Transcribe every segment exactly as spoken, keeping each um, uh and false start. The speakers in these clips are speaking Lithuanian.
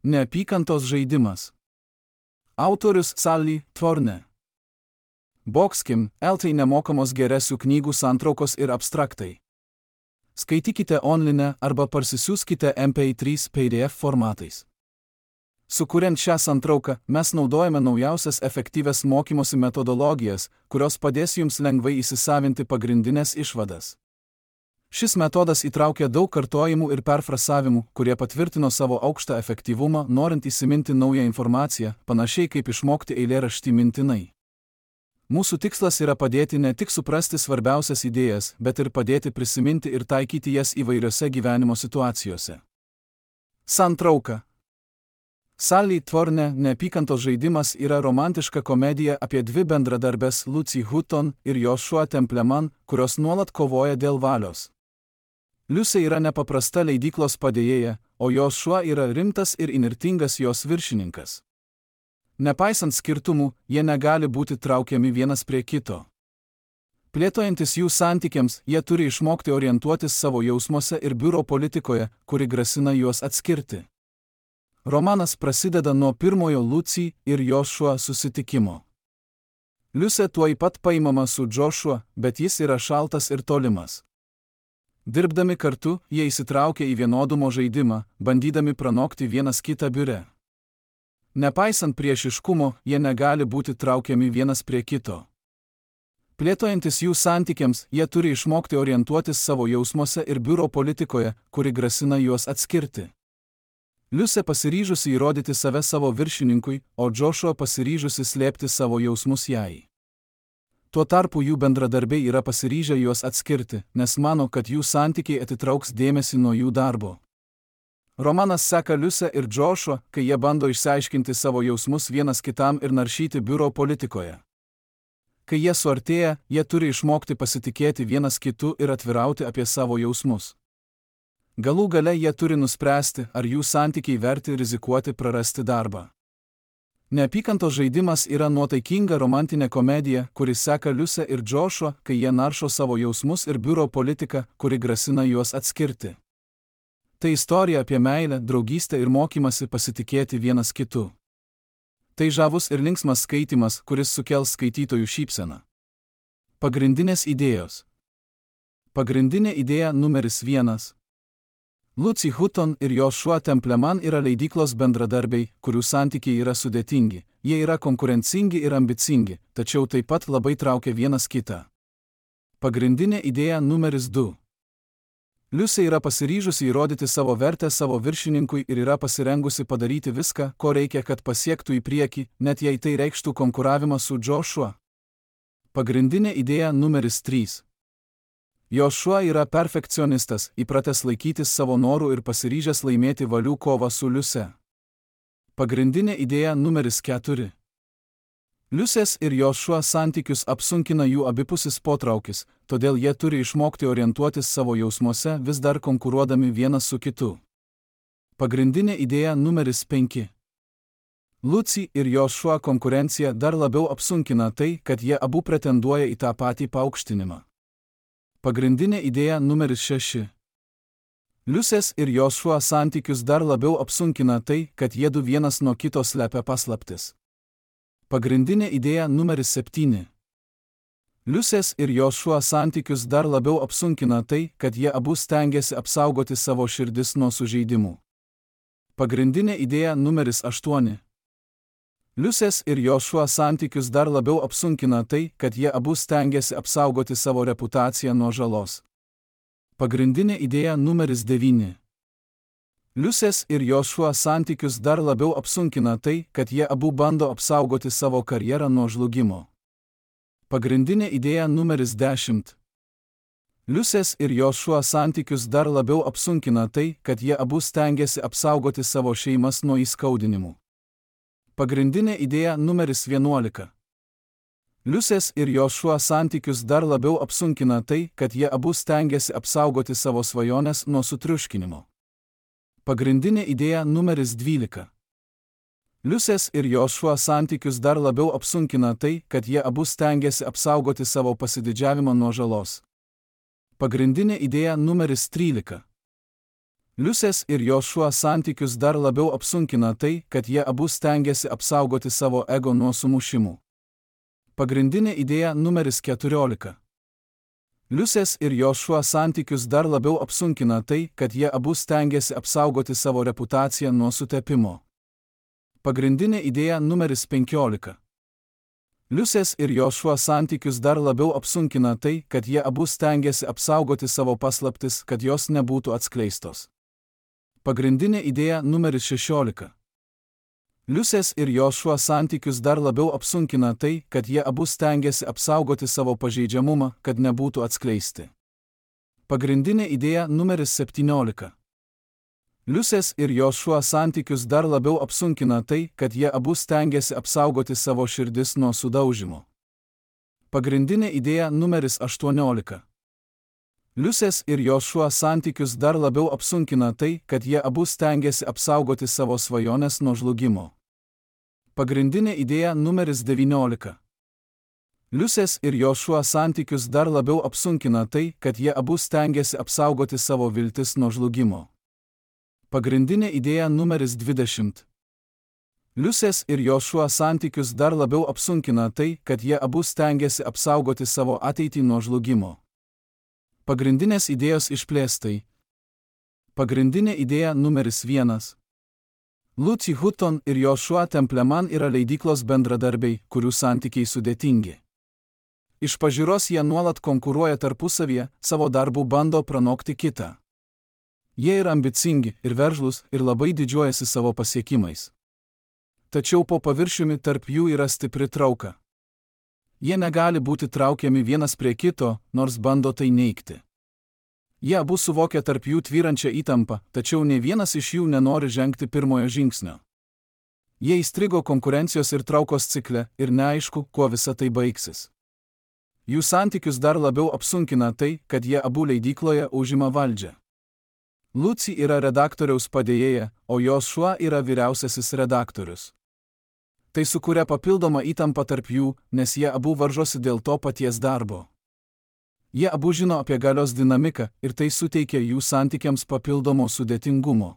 Neapykantos žaidimas. Autorius Sally Thorne. Boxkim, L tai nemokamos geresių knygų santraukos ir abstraktai. Skaitykite online arba parsisiųskite M P trys P D F formatais. Sukuriant šią santrauką, mes naudojame naujausias efektyvias mokymosi metodologijas, kurios padės jums lengvai įsisavinti pagrindinės išvadas. Šis metodas įtraukia daug kartojimų ir perfrasavimų, kurie patvirtino savo aukštą efektyvumą, norint įsiminti naują informaciją, panašiai kaip išmokti eilėraštį mintinai. Mūsų tikslas yra padėti ne tik suprasti svarbiausias idėjas, bet ir padėti prisiminti ir taikyti jas įvairiose gyvenimo situacijose. Santrauka. Sally Thorne Neapykantos žaidimas yra romantiška komedija apie dvi bendradarbes Lucy Hutton ir Joshua Templeman, kurios nuolat kovoja dėl valios. Lucy yra nepaprasta leidyklos padėjėja, o Joshua yra rimtas ir įnirtingas jos viršininkas. Nepaisant skirtumų, jie negali būti traukiami vienas prie kito. Plėtojantis jų santykiams, jie turi išmokti orientuotis savo jausmuose ir biuro politikoje, kuri grasina juos atskirti. Romanas prasideda nuo pirmojo Lucy ir Joshua susitikimo. Lucy tuoj pat paimama su Joshua, bet jis yra šaltas ir tolimas. Dirbdami kartu, jie įsitraukia į vienodumo žaidimą, bandydami pranokti vienas kitą biure. Nepaisant priešiškumo, jie negali būti traukiami vienas prie kito. Plėtojantis jų santykiams, jie turi išmokti orientuotis savo jausmuose ir biuro politikoje, kuri grasina juos atskirti. Lucy pasiryžusi įrodyti save savo viršininkui, o Joshua pasiryžusi slėpti savo jausmus jai. Tuo tarpu jų bendradarbiai yra pasiryžę juos atskirti, nes mano, kad jų santykiai atitrauks dėmesį nuo jų darbo. Romanas seka Lucy ir Joshua, kai jie bando išsiaiškinti savo jausmus vienas kitam ir naršyti biuro politikoje. Kai jie suartėja, jie turi išmokti pasitikėti vienas kitu ir atvirauti apie savo jausmus. Galų gale jie turi nuspręsti, ar jų santykiai verti rizikuoti prarasti darbą. Neapykantos žaidimas yra nuotaikinga romantinė komedija, kuri seka Lucy ir Joshua, kai jie naršo savo jausmus ir biuro politiką, kuri grasina juos atskirti. Tai istorija apie meilę, draugystę ir mokymasi pasitikėti vienas kitu. Tai žavus ir linksmas skaitimas, kuris sukels skaitytojų šypseną. Pagrindinės idėjos. Pagrindinė idėja numeris vienas. Lucy Hutton ir Joshua Templeman yra leidyklos bendradarbiai, kurių santykiai yra sudėtingi. Jie yra konkurencingi ir ambicingi, tačiau taip pat labai traukia vienas kitą. Pagrindinė idėja numeris du. Lucy yra pasiryžusi įrodyti savo vertę savo viršininkui ir yra pasirengusi padaryti viską, ko reikia, kad pasiektų į priekį, net jei tai reikštų konkuravimą su Joshua. Pagrindinė idėja numeris trys. Joshua yra perfekcionistas, įpratęs laikytis savo norų ir pasiryžęs laimėti valių kovą su Lucy. Pagrindinė idėja numeris keturi. Lucys ir Joshua santykius apsunkina jų abipusis potraukis, todėl jie turi išmokti orientuotis savo jausmuose, vis dar konkuruodami vienas su kitu. Pagrindinė idėja numeris penki. Lucy ir Joshua konkurencija dar labiau apsunkina tai, kad jie abu pretenduoja į tą patį paaukštinimą. Pagrindinė idėja numeris šeši. Lucys ir Joshua santykius dar labiau apsunkina tai, kad jie du vienas nuo kito slepia paslaptis. Pagrindinė idėja numeris septyni. Lucys ir Joshua santykius dar labiau apsunkina tai, kad jie abu stengiasi apsaugoti savo širdis nuo sužeidimų. Pagrindinė idėja numeris aštuoni. Lucys ir Joshua santykius dar labiau apsunkina tai, kad jie abu stengiasi apsaugoti savo reputaciją nuo žalos. Pagrindinė idėja numeris devyni. Lucys ir Joshua santykius dar labiau apsunkina tai, kad jie abu bando apsaugoti savo karjerą nuo žlugimo. Pagrindinė idėja numeris dešimt. Lucys ir Joshua santykius dar labiau apsunkina tai, kad jie abu stengiasi apsaugoti savo šeimas nuo įskaudinimų. Pagrindinė idėja numeris vienuolika. Lucys ir Joshua santykius dar labiau apsunkina tai, kad jie abu stengiasi apsaugoti savo svajones nuo sutriuškinimo. Pagrindinė idėja numeris dvylika. Lucys ir Joshua santykius dar labiau apsunkina tai, kad jie abu stengiasi apsaugoti savo pasididžiavimą nuo žalos. Pagrindinė idėja numeris trylika. Liusės ir Jošua santykius dar labiau apsunkina tai, kad jie abu stengiasi apsaugoti savo ego nuo sumušimų. Pagrindinė idėja numeris keturiolika. Liusės ir Jošua santykius dar labiau apsunkina tai, kad jie abu stengiasi apsaugoti savo reputaciją nuo sutepimo. Pagrindinė idėja numeris penkiolika. Liusės ir Jošua santykius dar labiau apsunkina tai, kad jie abu stengiasi apsaugoti savo paslaptis, kad jos nebūtų atskleistos. Pagrindinė idėja numeris šešiolika. Liusės ir Jošua santykius dar labiau apsunkina tai, kad jie abu stengiasi apsaugoti savo pažeidžiamumą, kad nebūtų atskleisti. Pagrindinė idėja numeris septyniolika. Liusės ir Jošua santykius dar labiau apsunkina tai, kad jie abu stengiasi apsaugoti savo širdis nuo sudaužimo. Pagrindinė idėja numeris aštuoniolika. Liusės ir Jošua santykius dar labiau apsunkina tai, kad jie abu stengiasi apsaugoti savo svajones nuo žlugimo. Pagrindinė idėja numeris devyniolika. Liusės ir Jošua santykius dar labiau apsunkina tai, kad jie abu stengiasi apsaugoti savo viltis nuo žlugimo. Pagrindinė idėja numeris dvidešimt. Liusės ir Jošua santykius dar labiau apsunkina tai, kad jie abu stengiasi apsaugoti savo ateitį nuo žlugimo. Pagrindinės idėjos išplėstai. Pagrindinė idėja numeris vienas. Lucy Hutton ir Joshua Templeman yra leidyklos bendradarbiai, kurių santykiai sudėtingi. Iš pažiūros jie nuolat konkuruoja tarpusavyje, savo darbų bando pranokti kitą. Jie yra ambicingi ir veržlūs ir labai didžiuojasi savo pasiekimais. Tačiau po paviršiumi tarp jų yra stipri trauka. Jie negali būti traukiami vienas prie kito, nors bando tai neigti. Jie abu suvokia tarp jų tvyrančią įtampą, tačiau ne vienas iš jų nenori žengti pirmojo žingsnio. Jie įstrigo konkurencijos ir traukos cikle ir neaišku, kuo visa tai baigsis. Jų santykius dar labiau apsunkina tai, kad jie abu leidykloje užima valdžią. Lucy yra redaktoriaus padėjėja, o Joshua yra vyriausiasis redaktorius. Tai sukuria papildomą įtampą tarp jų, nes jie abu varžosi dėl to paties darbo. Jie abu žino apie galios dinamiką ir tai suteikia jų santykiams papildomo sudėtingumo.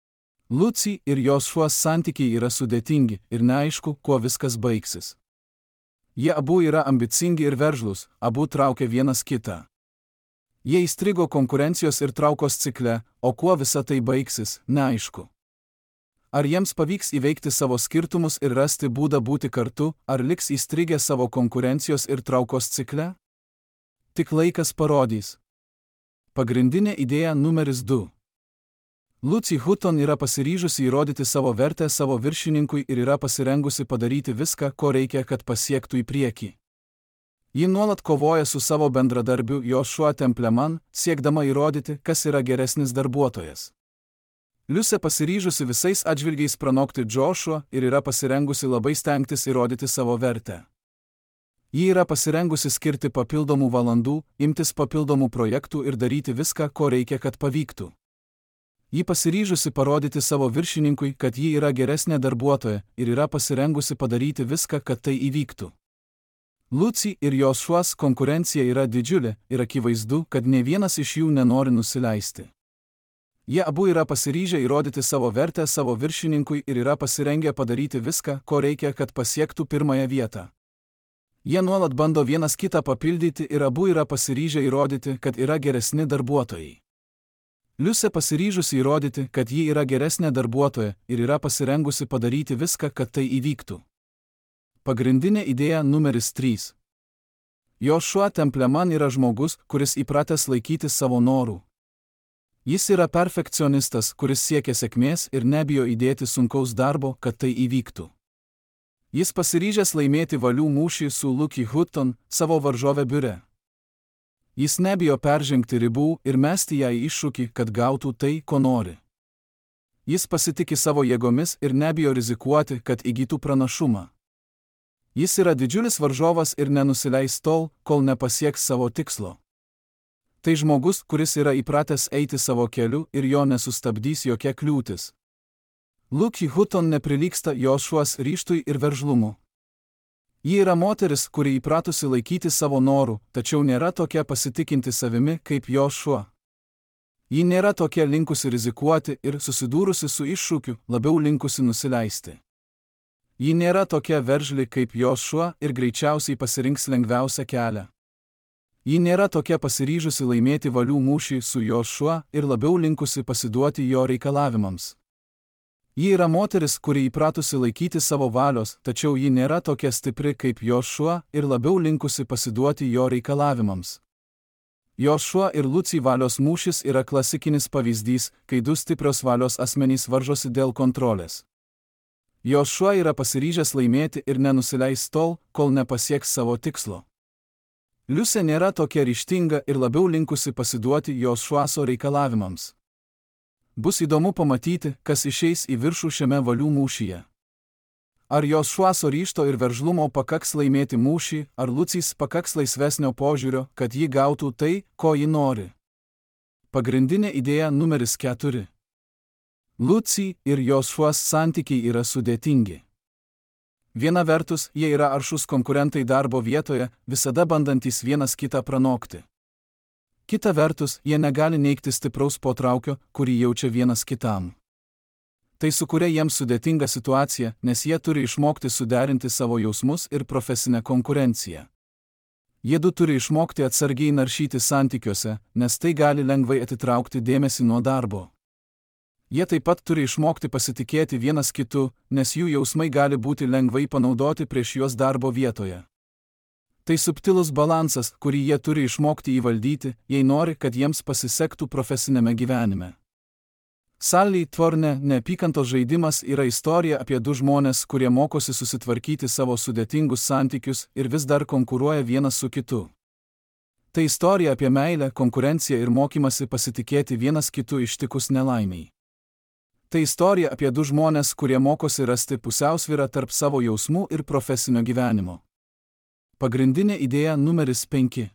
Lucy ir Joshuas santykiai yra sudėtingi ir neaišku, kuo viskas baigsis. Jie abu yra ambicingi ir veržlūs, abu traukia vienas kitą. Jie įstrigo konkurencijos ir traukos cikle, o kuo visa tai baigsis, neaišku. Ar jiems pavyks įveikti savo skirtumus ir rasti būdą būti kartu, ar liks įstrigę savo konkurencijos ir traukos cikle? Tik laikas parodys. Pagrindinė idėja numeris du. Lucy Hutton yra pasiryžusi įrodyti savo vertę savo viršininkui ir yra pasirengusi padaryti viską, ko reikia, kad pasiektų į priekį. Ji nuolat kovoja su savo bendradarbiu Joshua Templeman, siekdama įrodyti, kas yra geresnis darbuotojas. Liusė pasiryžusi visais atžvilgiais pranokti Joshua ir yra pasirengusi labai stengtis įrodyti savo vertę. Ji yra pasirengusi skirti papildomų valandų, imtis papildomų projektų ir daryti viską, ko reikia, kad pavyktų. Ji pasiryžusi parodyti savo viršininkui, kad ji yra geresnė darbuotoja ir yra pasirengusi padaryti viską, kad tai įvyktų. Lucy ir Joshuas konkurencija yra didžiulė ir akivaizdu, kad ne vienas iš jų nenori nusileisti. Jie abu yra pasiryžę įrodyti savo vertę savo viršininkui ir yra pasirengę padaryti viską, ko reikia, kad pasiektų pirmąją vietą. Jie nuolat bando vienas kitą papildyti ir abu yra pasiryžę įrodyti, kad yra geresni darbuotojai. Liusė pasiryžusi įrodyti, kad ji yra geresnė darbuotoja ir yra pasirengusi padaryti viską, kad tai įvyktų. Pagrindinė idėja numeris trys. Joshua Templeman yra žmogus, kuris įpratęs laikytis savo norų. Jis yra perfekcionistas, kuris siekia sėkmės ir nebijo įdėti sunkaus darbo, kad tai įvyktų. Jis pasiryžęs laimėti valių mūšį su Lucy Hutton, savo varžove biure. Jis nebijo peržengti ribų ir mesti ją į iššūkį, kad gautų tai, ko nori. Jis pasitiki savo jėgomis ir nebijo rizikuoti, kad įgytų pranašumą. Jis yra didžiulis varžovas ir nenusileis tol, kol nepasieks savo tikslo. Tai žmogus, kuris yra įpratęs eiti savo keliu ir jo nesustabdys jokia kliūtis. Lucy Hutton neprilygsta Joshuas ryžtui ir veržlumu. Ji yra moteris, kuri įpratusi laikyti savo norų, tačiau nėra tokia pasitikinti savimi kaip Joshua. Ji nėra tokia linkusi rizikuoti ir susidūrusi su iššūkiu, labiau linkusi nusileisti. Ji nėra tokia veržli kaip Jošua ir greičiausiai pasirinks lengviausią kelią. Ji nėra tokia pasiryžusi laimėti valių mūšį su Jošua ir labiau linkusi pasiduoti jo reikalavimams. Ji yra moteris, kuri įpratusi laikyti savo valios, tačiau ji nėra tokia stipri kaip Jošua ir labiau linkusi pasiduoti jo reikalavimams. Jošua ir Luci valios mūšis yra klasikinis pavyzdys, kai du stiprios valios asmenys varžosi dėl kontrolės. Jošua yra pasiryžęs laimėti ir nenusileis tol, kol nepasieks savo tikslo. Liusė nėra tokia ryžtinga ir labiau linkusi pasiduoti Jošuaso reikalavimams. Bus įdomu pamatyti, kas išeis į viršų šiame valių mūšyje. Ar Jošuaso ryžto ir veržlumo pakaks laimėti mūšį, ar Lucis pakaks laisvesnio požiūrio, kad ji gautų tai, ko ji nori. Pagrindinė idėja numeris keturi. Luci ir Jošuas santykiai yra sudėtingi. Viena vertus, jie yra aršus konkurentai darbo vietoje, visada bandantys vienas kitą pranokti. Kita vertus, jie negali neigti stipraus potraukio, kurį jaučia vienas kitam. Tai sukuria jiems sudėtingą situaciją, nes jie turi išmokti suderinti savo jausmus ir profesinę konkurenciją. Jie du turi išmokti atsargiai naršyti santykiuose, nes tai gali lengvai atitraukti dėmesį nuo darbo. Jie taip pat turi išmokti pasitikėti vienas kitu, nes jų jausmai gali būti lengvai panaudoti prieš juos darbo vietoje. Tai subtilus balansas, kurį jie turi išmokti įvaldyti, jei nori, kad jiems pasisektų profesinėme gyvenime. Sally Tvorne neapykantos žaidimas yra istorija apie du žmonės, kurie mokosi susitvarkyti savo sudėtingus santykius ir vis dar konkuruoja vienas su kitu. Tai istorija apie meilę, konkurenciją ir mokymasi pasitikėti vienas kitu ištikus nelaimiai. Tai istorija apie du žmonės, kurie mokosi rasti pusiausvyrą tarp savo jausmų ir profesinio gyvenimo. Pagrindinė idėja numeris penki.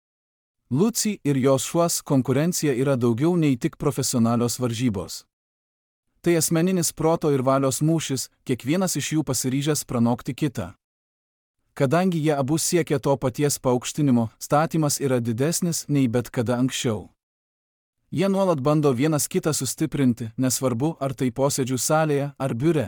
Luci ir Jošuas konkurencija yra daugiau nei tik profesionalios varžybos. Tai asmeninis proto ir valios mūšis, kiekvienas iš jų pasiryžęs pranokti kitą. Kadangi jie abu siekia to paties paaukštinimo, statymas yra didesnis nei bet kada anksčiau. Jie nuolat bando vienas kitą sustiprinti, nesvarbu, ar tai posėdžių salėje ar biure.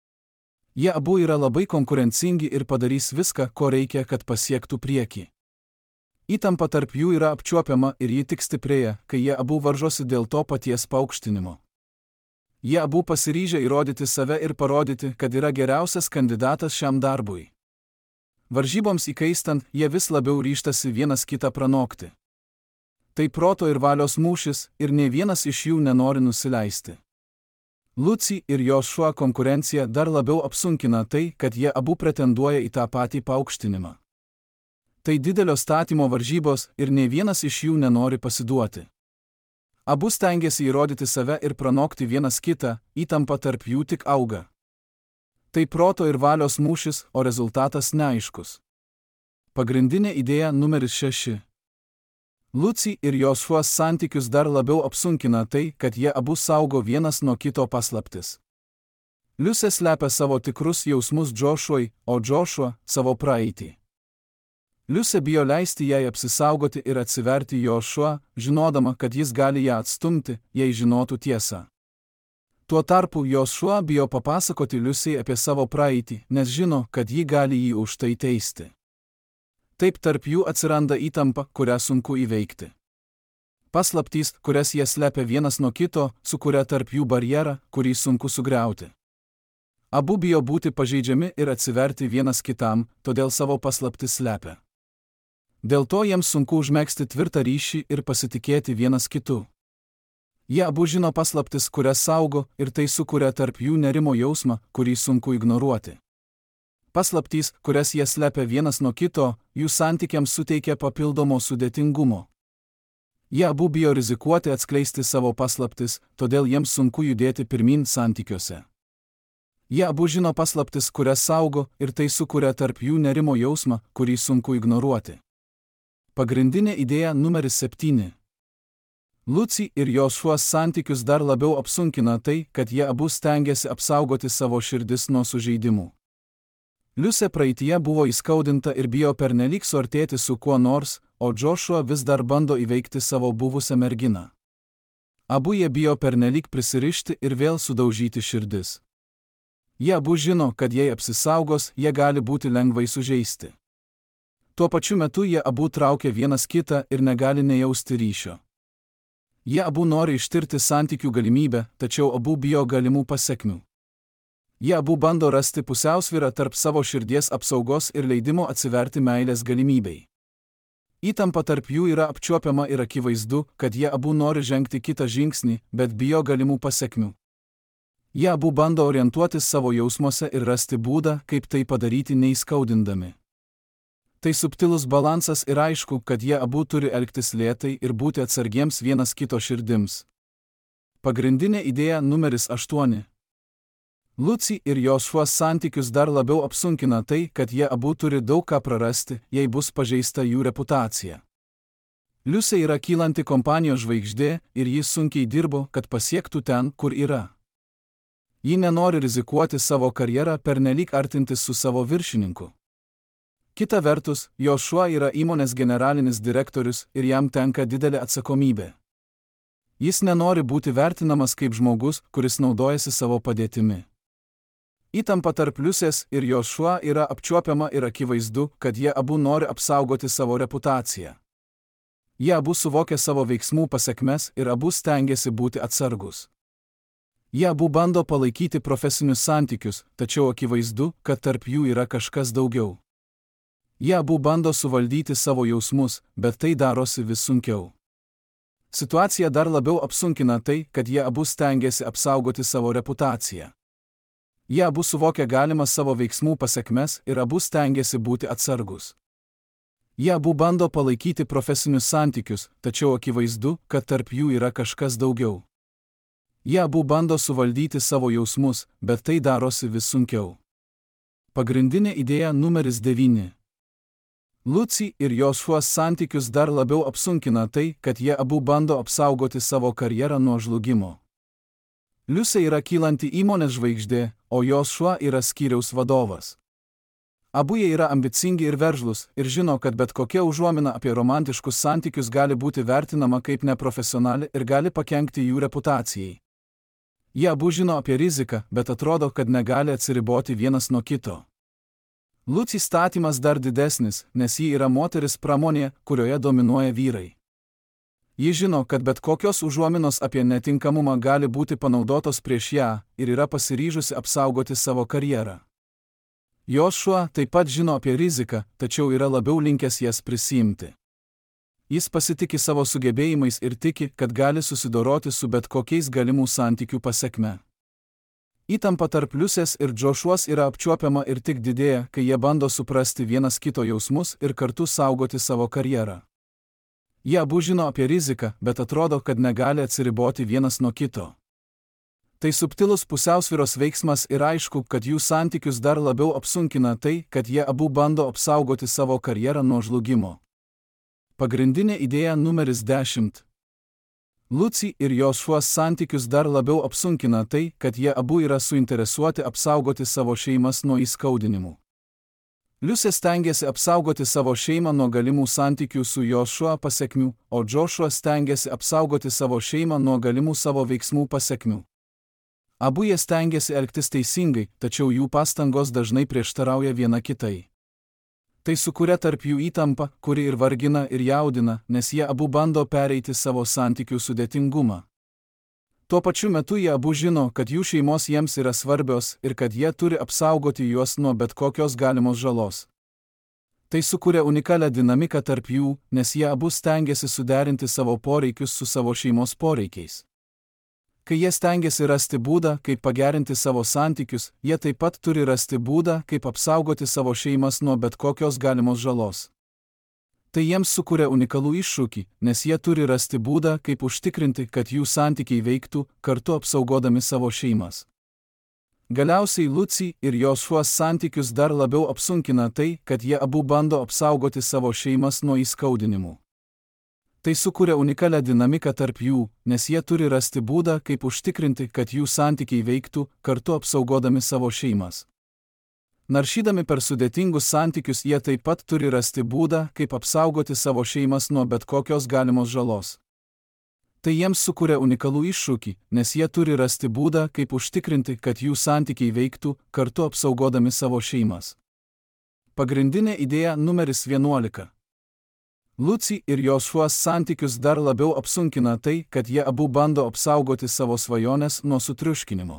Jie abu yra labai konkurencingi ir padarys viską, ko reikia, kad pasiektų priekį. Įtampa tarp jų yra apčiuopiama ir ji tik stiprėja, kai jie abu varžosi dėl to paties paaukštinimo. Jie abu pasiryžę įrodyti save ir parodyti, kad yra geriausias kandidatas šiam darbui. Varžyboms įkaistant, jie vis labiau ryžtasi vienas kitą pranokti. Tai proto ir valios mūšis, ir nė vienas iš jų nenori nusileisti. Luci ir Jošua konkurencija dar labiau apsunkina tai, kad jie abu pretenduoja į tą patį paaukštinimą. Tai didelio statymo varžybos ir nė vienas iš jų nenori pasiduoti. Abu stengiasi įrodyti save ir pranokti vienas kitą, įtampa tarp jų tik auga. Tai proto ir valios mūšis, o rezultatas neaiškus. Pagrindinė idėja numeris šeši. Luci ir Jošuas santykius dar labiau apsunkina tai, kad jie abu saugo vienas nuo kito paslaptis. Liusė slepia savo tikrus jausmus Jošuai, o Jošua savo praeitį. Liusė bijo leisti jai apsisaugoti ir atsiverti Jošua, žinodama, kad jis gali ją atstumti, jei žinotų tiesą. Tuo tarpu Jošua bijo papasakoti Liusei apie savo praeitį, nes žino, kad ji gali jį už tai teisti. Taip tarp jų atsiranda įtampa, kurią sunku įveikti. Paslaptys, kurias jie slepia vienas nuo kito, sukuria tarp jų barjerą, kurį sunku sugriauti. Abu bijo būti pažeidžiami ir atsiverti vienas kitam, todėl savo paslaptis slepia. Dėl to jiems sunku užmegzti tvirtą ryšį ir pasitikėti vienas kitu. Jie abu žino paslaptis, kurias saugo, ir tai sukuria tarp jų nerimo jausmą, kurį sunku ignoruoti. Paslaptys, kurias jie slepia vienas nuo kito, jų santykiams suteikia papildomo sudėtingumo. Jie abu bijo rizikuoti atskleisti savo paslaptis, todėl jiems sunku judėti pirmin santykiuose. Jie abu žino paslaptis, kurias saugo, ir tai sukuria tarp jų nerimo jausmą, kurį sunku ignoruoti. Pagrindinė idėja numeris septyni. Luci ir Jošuas santykius dar labiau apsunkina tai, kad jie abu stengiasi apsaugoti savo širdis nuo sužeidimų. Liusė praeityje buvo įskaudinta ir bijo pernelyg suartėti su kuo nors, o Jošua vis dar bando įveikti savo buvusią merginą. Abu jie bijo pernelyg prisirišti ir vėl sudaužyti širdis. Jie abu žino, kad jei apsisaugos, jie gali būti lengvai sužeisti. Tuo pačiu metu jie abu traukia vienas kitą ir negali nejausti ryšio. Jie abu nori ištirti santykių galimybę, tačiau abu bijo galimų pasekmių. Jie abu bando rasti pusiausvyrą tarp savo širdies apsaugos ir leidimo atsiverti meilės galimybei. Įtampa tarp jų yra apčiuopiama ir akivaizdu, kad jie abu nori žengti kitą žingsnį, bet bijo galimų pasekmių. Jie abu bando orientuotis savo jausmuose ir rasti būdą, kaip tai padaryti neįskaudindami. Tai subtilus balansas ir aišku, kad jie abu turi elgtis lėtai ir būti atsargiems vienas kito širdims. Pagrindinė idėja numeris aštuoni. Lucy ir Jošuos santykius dar labiau apsunkina tai, kad jie abu turi daug ką prarasti, jei bus pažeista jų reputacija. Liusė yra kylanti kompanijos žvaigždė ir jis sunkiai dirbo, kad pasiektų ten, kur yra. Ji nenori rizikuoti savo karjerą pernelyg artintis su savo viršininku. Kita vertus, Jošua yra įmonės generalinis direktorius ir jam tenka didelė atsakomybė. Jis nenori būti vertinamas kaip žmogus, kuris naudojasi savo padėtimi. Įtampa tarp Liusės ir Jošua yra apčiuopiama ir akivaizdu, kad jie abu nori apsaugoti savo reputaciją. Jie abu suvokia savo veiksmų pasekmes ir abu stengiasi būti atsargus. Jie abu bando palaikyti profesinius santykius, tačiau akivaizdu, kad tarp jų yra kažkas daugiau. Jie abu bando suvaldyti savo jausmus, bet tai darosi vis sunkiau. Situacija dar labiau apsunkina tai, kad jie abu stengiasi apsaugoti savo reputaciją. Jie abu suvokia galimas savo veiksmų pasekmes ir abu stengiasi būti atsargus. Jie abu bando palaikyti profesinius santykius, tačiau akivaizdu, kad tarp jų yra kažkas daugiau. Jie abu bando suvaldyti savo jausmus, bet tai darosi vis sunkiau. Pagrindinė idėja numeris devyni. Lucy ir Jošuos santykius dar labiau apsunkina tai, kad jie abu bando apsaugoti savo karjerą nuo žlugimo. Liusė yra kylanti įmonės žvaigždė, o Jošua yra skyriaus vadovas. Abu jie yra ambicingi ir veržlūs ir žino, kad bet kokia užuomina apie romantiškus santykius gali būti vertinama kaip neprofesionali ir gali pakenkti jų reputacijai. Jie abu žino apie riziką, bet atrodo, kad negali atsiriboti vienas nuo kito. Lucy statymas dar didesnis, nes ji yra moteris pramonė, kurioje dominuoja vyrai. Ji žino, kad bet kokios užuominos apie netinkamumą gali būti panaudotos prieš ją ir yra pasiryžusi apsaugoti savo karjerą. Jošua taip pat žino apie riziką, tačiau yra labiau linkęs jas prisiimti. Jis pasitiki savo sugebėjimais ir tiki, kad gali susidoroti su bet kokiais galimų santykių pasekme. Įtampa tarp Liusės ir Jošuos yra apčiuopiama ir tik didėja, kai jie bando suprasti vienas kito jausmus ir kartu saugoti savo karjerą. Jie abu žino apie riziką, bet atrodo, kad negali atsiriboti vienas nuo kito. Tai subtilus pusiausvyros veiksmas ir aišku, kad jų santykius dar labiau apsunkina tai, kad jie abu bando apsaugoti savo karjerą nuo žlugimo. Pagrindinė idėja numeris dešimt. Lucy ir Jošuos santykius dar labiau apsunkina tai, kad jie abu yra suinteresuoti apsaugoti savo šeimas nuo įskaudinimų. Liusė stengiasi apsaugoti savo šeimą nuo galimų santykių su Jošua pasekmių, o Jošua stengiasi apsaugoti savo šeimą nuo galimų savo veiksmų pasekmių. Abu jie stengiasi elgtis teisingai, tačiau jų pastangos dažnai prieštarauja viena kitai. Tai sukuria tarp jų įtampą, kuri ir vargina, ir jaudina, nes jie abu bando pereiti savo santykių sudėtingumą. Tuo pačiu metu jie abu žino, kad jų šeimos jiems yra svarbios ir kad jie turi apsaugoti juos nuo bet kokios galimos žalos. Tai sukuria unikalią dinamiką tarp jų, nes jie abu stengiasi suderinti savo poreikius su savo šeimos poreikiais. Kai jie stengiasi rasti būdą, kaip pagerinti savo santykius, jie taip pat turi rasti būdą, kaip apsaugoti savo šeimas nuo bet kokios galimos žalos. Tai jiems sukuria unikalų iššūkį, nes jie turi rasti būdą, kaip užtikrinti, kad jų santykiai veiktų, kartu apsaugodami savo šeimas. Galiausiai Lucy ir Jošuos santykius dar labiau apsunkina tai, kad jie abu bando apsaugoti savo šeimas nuo įskaudinimų. Tai sukuria unikalią dinamiką tarp jų, nes jie turi rasti būdą, kaip užtikrinti, kad jų santykiai veiktų, kartu apsaugodami savo šeimas. Naršydami per sudėtingus santykius jie taip pat turi rasti būdą, kaip apsaugoti savo šeimas nuo bet kokios galimos žalos. Tai jiems sukuria unikalų iššūkį, nes jie turi rasti būdą, kaip užtikrinti, kad jų santykiai veiktų, kartu apsaugodami savo šeimas. Pagrindinė idėja numeris vienuolika. Lucy ir Jošuos santykius dar labiau apsunkina tai, kad jie abu bando apsaugoti savo svajones nuo sutriuškinimo.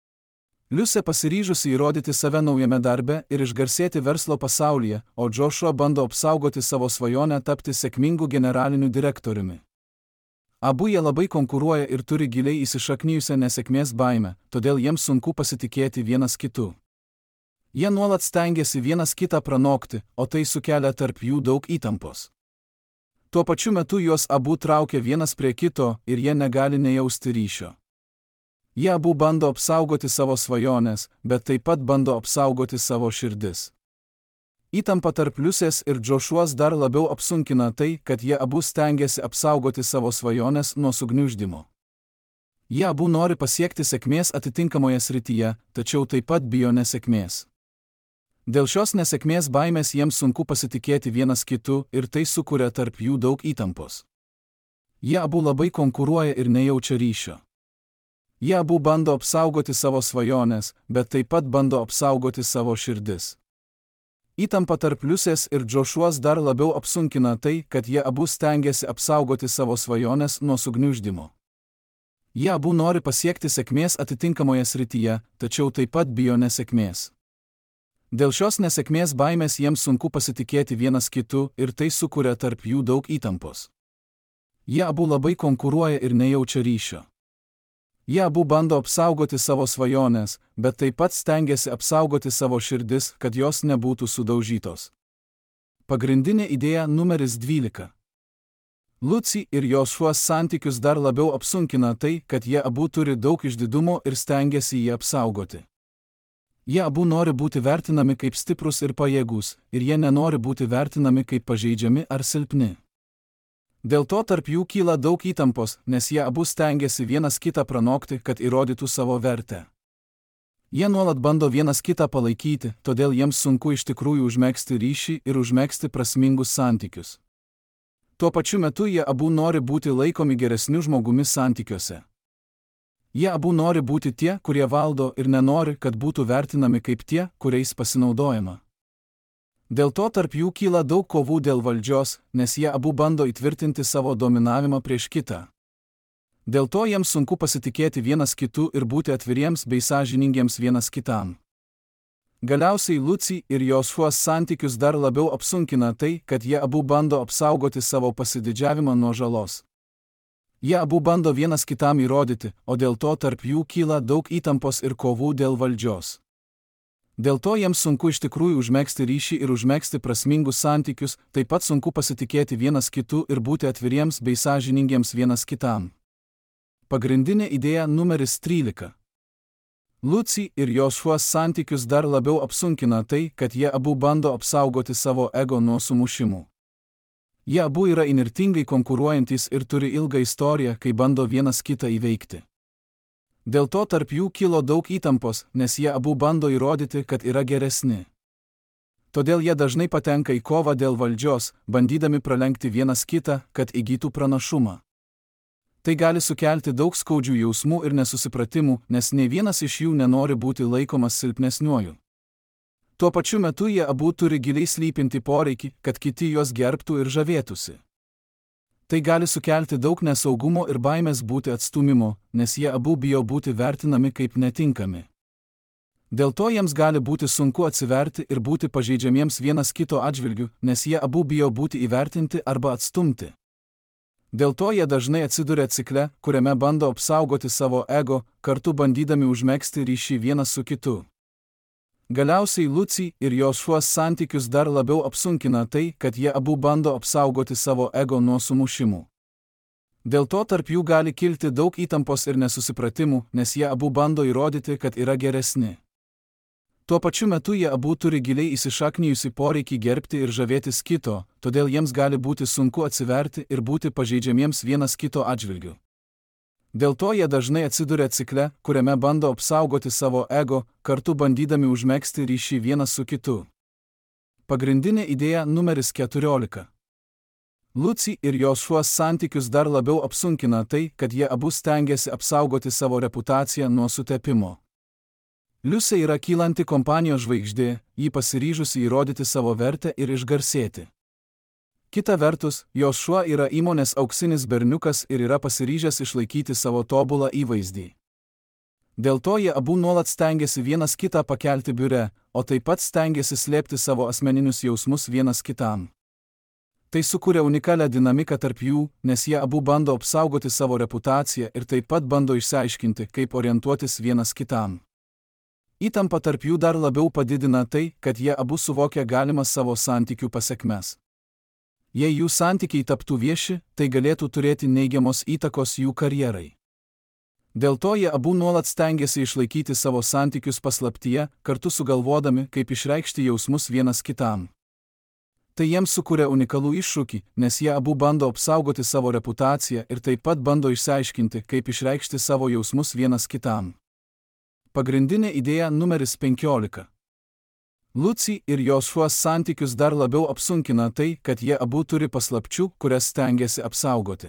Liusė pasiryžusi įrodyti save naujame darbe ir išgarsėti verslo pasaulyje, o Joshua bando apsaugoti savo svajonę tapti sėkmingu generaliniu direktoriumi. Abu jie labai konkuruoja ir turi giliai įsišaknijusią nesėkmės baimę, todėl jiems sunku pasitikėti vienas kitu. Jie nuolat stengiasi vienas kitą pranokti, o tai sukelia tarp jų daug įtampos. Tuo pačiu metu juos abu traukia vienas prie kito ir jie negali nejausti ryšio. Jie abu bando apsaugoti savo svajones, bet taip pat bando apsaugoti savo širdis. Įtampa tarp Liusės ir Jošuos dar labiau apsunkina tai, kad jie abu stengiasi apsaugoti savo svajones nuo sugniuždymo. Jie abu nori pasiekti sėkmės atitinkamoje srityje, tačiau taip pat bijo nesėkmės. Dėl šios nesėkmės baimės jiems sunku pasitikėti vienas kitu ir tai sukuria tarp jų daug įtampos. Jie abu labai konkuruoja ir nejaučia ryšio. Jie abu bando apsaugoti savo svajones, bet taip pat bando apsaugoti savo širdis. Įtampa tarp Liusės ir Jošuos dar labiau apsunkina tai, kad jie abu stengiasi apsaugoti savo svajones nuo sugniuždymo. Jie abu nori pasiekti sėkmės atitinkamoje srityje, tačiau taip pat bijo nesėkmės. Dėl šios nesėkmės baimės jiems sunku pasitikėti vienas kitu ir tai sukuria tarp jų daug įtampos. Jie abu labai konkuruoja ir nejaučia ryšio. Jie abu bando apsaugoti savo svajones, bet taip pat stengiasi apsaugoti savo širdis, kad jos nebūtų sudaužytos. Pagrindinė idėja numeris dvylika. Lucy ir Jošuos santykius dar labiau apsunkina tai, kad jie abu turi daug išdidumo ir stengiasi jį apsaugoti. Jie abu nori būti vertinami kaip stiprus ir pajėgus, ir jie nenori būti vertinami kaip pažeidžiami ar silpni. Dėl to tarp jų kyla daug įtampos, nes jie abu stengiasi vienas kitą pranokti, kad įrodytų savo vertę. Jie nuolat bando vienas kitą palaikyti, todėl jiems sunku iš tikrųjų užmegzti ryšį ir užmegzti prasmingus santykius. Tuo pačiu metu jie abu nori būti laikomi geresniu žmogumi santykiuose. Jie abu nori būti tie, kurie valdo ir nenori, kad būtų vertinami kaip tie, kuriais pasinaudojama. Dėl to tarp jų kyla daug kovų dėl valdžios, nes jie abu bando įtvirtinti savo dominavimą prieš kitą. Dėl to jiems sunku pasitikėti vienas kitu ir būti atviriems bei sąžiningiems vienas kitam. Galiausiai Lucy ir Jošuos santykius dar labiau apsunkina tai, kad jie abu bando apsaugoti savo pasididžiavimą nuo žalos. Jie abu bando vienas kitam įrodyti, o dėl to tarp jų kyla daug įtampos ir kovų dėl valdžios. Dėl to jiems sunku iš tikrųjų užmegzti ryšį ir užmegzti prasmingus santykius, taip pat sunku pasitikėti vienas kitu ir būti atviriems bei sąžiningiems vienas kitam. Pagrindinė idėja numeris trylika. Lucy ir Jošuos santykius dar labiau apsunkina tai, kad jie abu bando apsaugoti savo ego nuo sumušimų. Jie abu yra įnirtingai konkuruojantys ir turi ilgą istoriją, kai bando vienas kitą įveikti. Dėl to tarp jų kilo daug įtampos, nes jie abu bando įrodyti, kad yra geresni. Todėl jie dažnai patenka į kovą dėl valdžios, bandydami pralenkti vienas kitą, kad įgytų pranašumą. Tai gali sukelti daug skaudžių jausmų ir nesusipratimų, nes nei vienas iš jų nenori būti laikomas silpnesniuoju. Tuo pačiu metu jie abu turi giliai slypinti poreikį, kad kiti juos gerbtų ir žavėtųsi. Tai gali sukelti daug nesaugumo ir baimės būti atstūmimo, nes jie abu bijo būti vertinami kaip netinkami. Dėl to jiems gali būti sunku atsiverti ir būti pažeidžiamiems vienas kito atžvilgiu, nes jie abu bijo būti įvertinti arba atstumti. Dėl to jie dažnai atsiduria cikle, kuriame bando apsaugoti savo ego, kartu bandydami užmegzti ryšį vienas su kitu. Galiausiai Lucy ir Jošuos santykius dar labiau apsunkina tai, kad jie abu bando apsaugoti savo ego nuo sumušimų. Dėl to tarp jų gali kilti daug įtampos ir nesusipratimų, nes jie abu bando įrodyti, kad yra geresni. Tuo pačiu metu jie abu turi giliai įsišaknijusi poreikį gerbti ir žavėtis kito, todėl jiems gali būti sunku atsiverti ir būti pažeidžiamiems vienas kito atžvilgiu. Dėl to jie dažnai atsiduria cikle, kuriame bando apsaugoti savo ego, kartu bandydami užmegzti ryšį vienas su kitu. Pagrindinė idėja numeris keturiolika. Lucy ir Jošuos santykius dar labiau apsunkina tai, kad jie abu stengiasi apsaugoti savo reputaciją nuo sutepimo. Liusė yra kylanti kompanijos žvaigždė, ji pasiryžusi įrodyti savo vertę ir išgarsėti. Kita vertus, Jošua yra įmonės auksinis berniukas ir yra pasiryžęs išlaikyti savo tobulą įvaizdį. Dėl to jie abu nuolat stengiasi vienas kitą pakelti biure, o taip pat stengiasi slėpti savo asmeninius jausmus vienas kitam. Tai sukuria unikalią dinamiką tarp jų, nes jie abu bando apsaugoti savo reputaciją ir taip pat bando išsiaiškinti, kaip orientuotis vienas kitam. Įtampa tarp jų dar labiau padidina tai, kad jie abu suvokia galimas savo santykių pasekmes. Jei jų santykiai taptų vieši, tai galėtų turėti neigiamos įtakos jų karjerai. Dėl to jie abu nuolat stengiasi išlaikyti savo santykius paslaptyje, kartu sugalvodami, kaip išreikšti jausmus vienas kitam. Tai jiems sukuria unikalų iššūkį, nes jie abu bando apsaugoti savo reputaciją ir taip pat bando išsiaiškinti, kaip išreikšti savo jausmus vienas kitam. Pagrindinė idėja numeris penkiolika. Lucy ir Jošuos santykius dar labiau apsunkina tai, kad jie abu turi paslapčių, kurias stengiasi apsaugoti.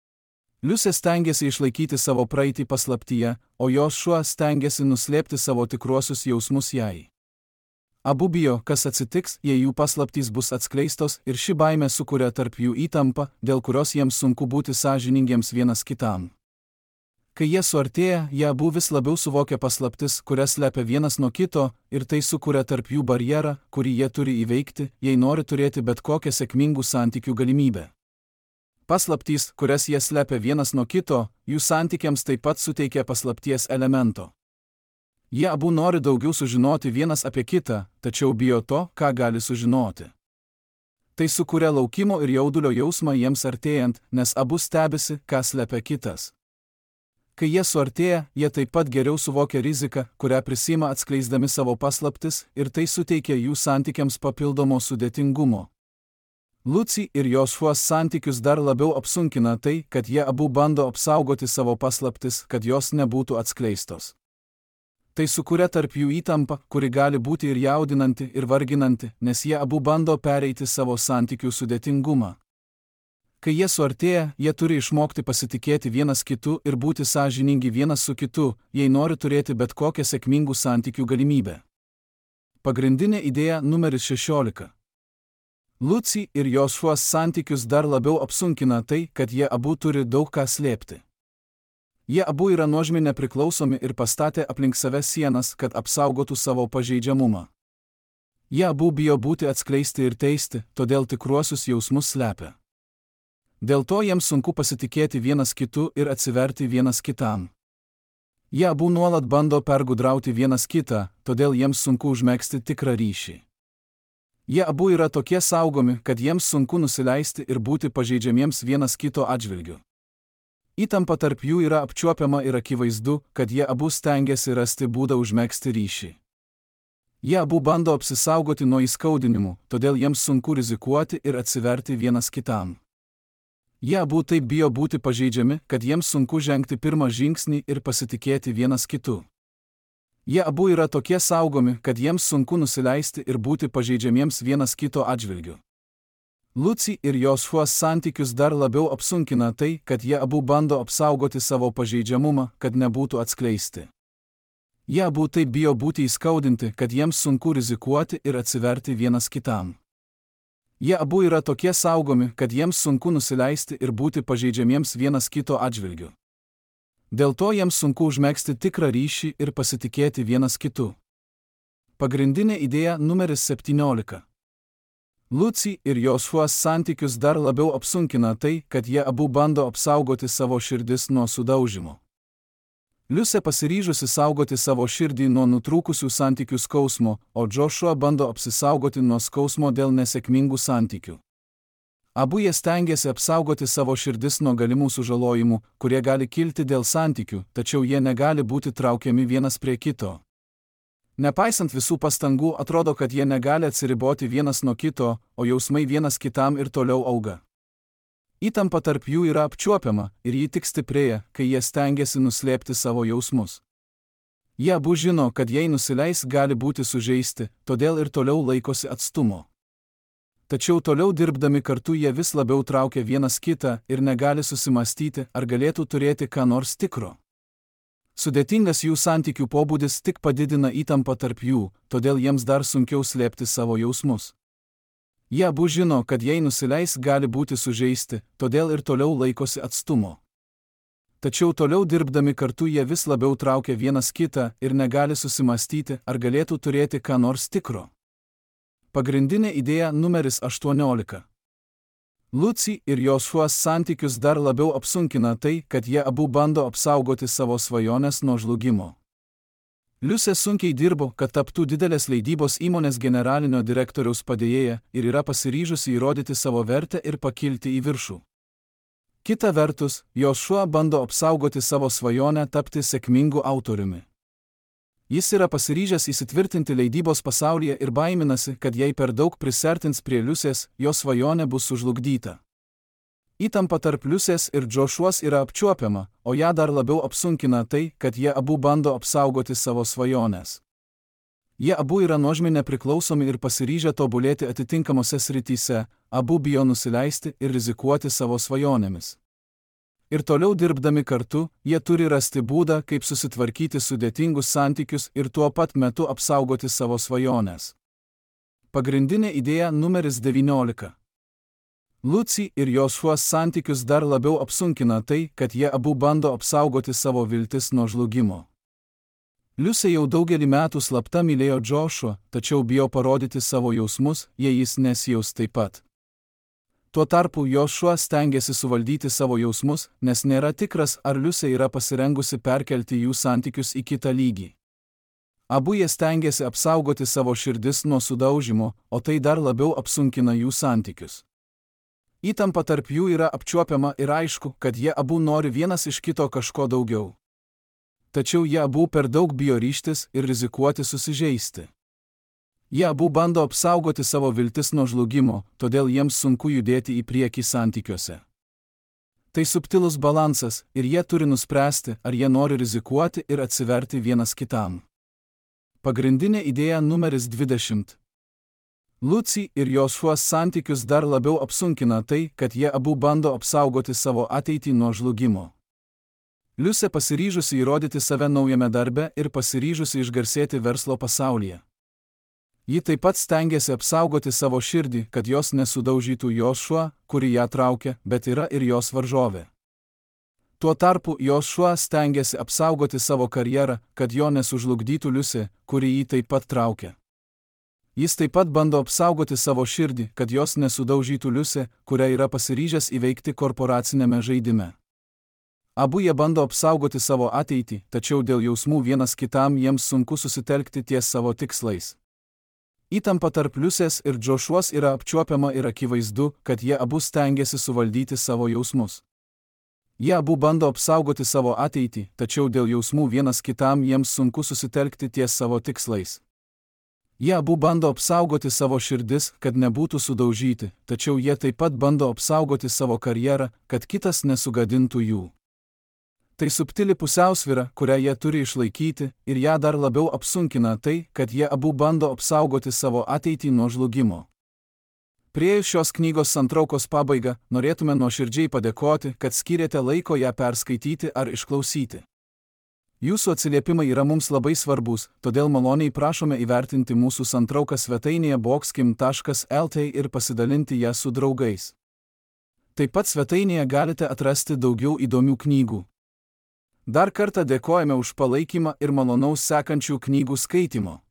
Liusė stengiasi išlaikyti savo praeitį paslaptyje, o Jošua stengiasi nuslėpti savo tikruosius jausmus jai. Abu bijo, kas atsitiks, jei jų paslaptys bus atskleistos, ir ši baimė sukuria tarp jų įtampą, dėl kurios jiems sunku būti sąžiningiems vienas kitam. Kai jie suartėja, jie abu vis labiau suvokia paslaptis, kurias slepia vienas nuo kito, ir tai sukuria tarp jų barjerą, kurį jie turi įveikti, jei nori turėti bet kokią sėkmingų santykių galimybę. Paslaptys, kurias jie slepia vienas nuo kito, jų santykiams taip pat suteikia paslapties elemento. Jie abu nori daugiau sužinoti vienas apie kitą, tačiau bijo to, ką gali sužinoti. Tai sukuria laukimo ir jaudulio jausmą jiems artėjant, nes abu stebisi, ką slepia kitas. Kai jie suartėja, jie taip pat geriau suvokia riziką, kurią prisiima atskleisdami savo paslaptis, ir tai suteikia jų santykiams papildomo sudėtingumo. Lucy ir Jošuos santykius dar labiau apsunkina tai, kad jie abu bando apsaugoti savo paslaptis, kad jos nebūtų atskleistos. Tai sukuria tarp jų įtampą, kuri gali būti ir jaudinanti, ir varginanti, nes jie abu bando pereiti savo santykių sudėtingumą. Kai jie suartėja, jie turi išmokti pasitikėti vienas kitu ir būti sąžiningi vienas su kitu, jei nori turėti bet kokią sėkmingų santykių galimybę. Pagrindinė idėja numeris šešiolika. Lucy ir Jošuos santykius dar labiau apsunkina tai, kad jie abu turi daug ką slėpti. Jie abu yra nuožmiai nepriklausomi ir pastatė aplink save sienas, kad apsaugotų savo pažeidžiamumą. Jie abu bijo būti atskleisti ir teisti, todėl tikruosius jausmus slepia. Dėl to jiems sunku pasitikėti vienas kitu ir atsiverti vienas kitam. Jie abu nuolat bando pergudrauti vienas kitą, todėl jiems sunku užmegzti tikrą ryšį. Jie abu yra tokie saugomi, kad jiems sunku nusileisti ir būti pažeidžiamiems vienas kito atžvilgiu. Įtampa tarp jų yra apčiuopiama ir akivaizdu, kad jie abu stengiasi rasti būdą užmegzti ryšį. Jie abu bando apsisaugoti nuo įskaudinimų, todėl jiems sunku rizikuoti ir atsiverti vienas kitam. Jie abu taip bijo būti pažeidžiami, kad jiems sunku žengti pirmą žingsnį ir pasitikėti vienas kitu. Jie abu yra tokie saugomi, kad jiems sunku nusileisti ir būti pažeidžiamiems vienas kito atžvilgiu. Lucy ir Jošuos santykius dar labiau apsunkina tai, kad jie abu bando apsaugoti savo pažeidžiamumą, kad nebūtų atskleisti. Jie abu taip bijo būti įskaudinti, kad jiems sunku rizikuoti ir atsiverti vienas kitam. Jie abu yra tokie saugomi, kad jiems sunku nusileisti ir būti pažeidžiamiems vienas kito atžvilgiu. Dėl to jiems sunku užmegzti tikrą ryšį ir pasitikėti vienas kitu. Pagrindinė idėja numeris septyniolika. Lucy ir Jošuos santykius dar labiau apsunkina tai, kad jie abu bando apsaugoti savo širdis nuo sudaužimo. Liusė pasiryžusi saugoti savo širdį nuo nutrūkusių santykių skausmo, o Jošua bando apsisaugoti nuo skausmo dėl nesėkmingų santykių. Abu jie stengiasi apsaugoti savo širdis nuo galimų sužalojimų, kurie gali kilti dėl santykių, tačiau jie negali būti traukiami vienas prie kito. Nepaisant visų pastangų, atrodo, kad jie negali atsiriboti vienas nuo kito, o jausmai vienas kitam ir toliau auga. Įtampa tarp jų yra apčiuopiama ir ji tik stiprėja, kai jie stengiasi nuslėpti savo jausmus. Jie abu žino, kad jei nusileis, gali būti sužeisti, todėl ir toliau laikosi atstumo. Tačiau toliau dirbdami kartu jie vis labiau traukia vienas kitą ir negali susimastyti, ar galėtų turėti ką nors tikro. Sudėtingas jų santykių pobūdis tik padidina įtampą tarp jų, todėl jiems dar sunkiau slėpti savo jausmus. Jie abu žino, kad jei nusileis, gali būti sužeisti, todėl ir toliau laikosi atstumo. Tačiau toliau dirbdami kartu jie vis labiau traukia vienas kitą ir negali susimastyti, ar galėtų turėti ką nors tikro. Pagrindinė idėja numeris aštuoniolika. Liucij ir Jošuos santykius dar labiau apsunkina tai, kad jie abu bando apsaugoti savo svajones nuo žlugimo. Liucė sunkiai dirbo, kad taptų didelės leidybos įmonės generalinio direktoriaus padėjėja ir yra pasiryžusi įrodyti savo vertę ir pakilti į viršų. Kita vertus, Jošua bando apsaugoti savo svajonę tapti sėkmingu autoriumi. Jis yra pasiryžęs įsitvirtinti leidybos pasaulyje ir baiminasi, kad jei per daug prisertins prie Liucės, jo svajonė bus sužlugdyta. Įtampa tarp Liucės ir Jošuos yra apčiuopiama, o ją dar labiau apsunkina tai, kad jie abu bando apsaugoti savo svajones. Jie abu yra nuožmiai nepriklausomi ir pasiryžę tobulėti atitinkamose srityse, abu bijo nusileisti ir rizikuoti savo svajonėmis. Ir toliau dirbdami kartu, jie turi rasti būdą, kaip susitvarkyti sudėtingus santykius ir tuo pat metu apsaugoti savo svajones. Pagrindinė idėja numeris devyniolika. Liucij ir Jošuos santykius dar labiau apsunkina tai, kad jie abu bando apsaugoti savo viltis nuo žlugimo. Liucė jau daugelį metų slapta mylėjo Jošuą, tačiau bijo parodyti savo jausmus, jei jis nesijaus taip pat. Tuo tarpu Jošua stengiasi suvaldyti savo jausmus, nes nėra tikras, ar Liucė yra pasirengusi perkelti jų santykius į kitą lygį. Abu jie stengiasi apsaugoti savo širdis nuo sudaužymo, o tai dar labiau apsunkina jų santykius. Įtampa tarp jų yra apčiuopiama ir aišku, kad jie abu nori vienas iš kito kažko daugiau. Tačiau jie abu per daug bijo ryžtis ir rizikuoti susižeisti. Jie abu bando apsaugoti savo viltis nuo žlugimo, todėl jiems sunku judėti į priekį santykiuose. Tai subtilus balansas ir jie turi nuspręsti, ar jie nori rizikuoti ir atsiverti vienas kitam. Pagrindinė idėja numeris dvidešimt. Liucij ir Jošuos santykius dar labiau apsunkina tai, kad jie abu bando apsaugoti savo ateitį nuo žlugimo. Liucė pasiryžusi įrodyti save naujame darbe ir pasiryžusi išgarsėti verslo pasaulyje. Ji taip pat stengiasi apsaugoti savo širdį, kad jos nesudaužytų Jošua, kuri ją traukia, bet yra ir jos varžovė. Tuo tarpu Jošua stengiasi apsaugoti savo karjerą, kad jo nesužlugdytų Liucė, kuri jį taip pat traukia. Jis taip pat bando apsaugoti savo širdį, kad jos nesudaužytų Liucė, kurią yra pasiryžęs įveikti korporacinėme žaidime. Abu jie bando apsaugoti savo ateitį, tačiau dėl jausmų vienas kitam jiems sunku susitelkti ties savo tikslais. Įtampa tarp Liucės ir Jošuos yra apčiuopiama ir akivaizdu, kad jie abu stengiasi suvaldyti savo jausmus. Jie abu bando apsaugoti savo ateitį, tačiau dėl jausmų vienas kitam jiems sunku susitelkti ties savo tikslais. Jie abu bando apsaugoti savo širdis, kad nebūtų sudaužyti, tačiau jie taip pat bando apsaugoti savo karjerą, kad kitas nesugadintų jų. Tai subtili pusiausvyra, kurią jie turi išlaikyti, ir ją dar labiau apsunkina tai, kad jie abu bando apsaugoti savo ateitį nuo žlugimo. Priėjus šios knygos santraukos pabaigą, norėtume nuoširdžiai padėkoti, kad skyrėte laiko ją perskaityti ar išklausyti. Jūsų atsiliepimai yra mums labai svarbus, todėl maloniai prašome įvertinti mūsų santrauką svetainėje boxkim taškas lt ir pasidalinti ją su draugais. Taip pat svetainėje galite atrasti daugiau įdomių knygų. Dar kartą dėkojame už palaikymą ir malonaus sekančių knygų skaitimo.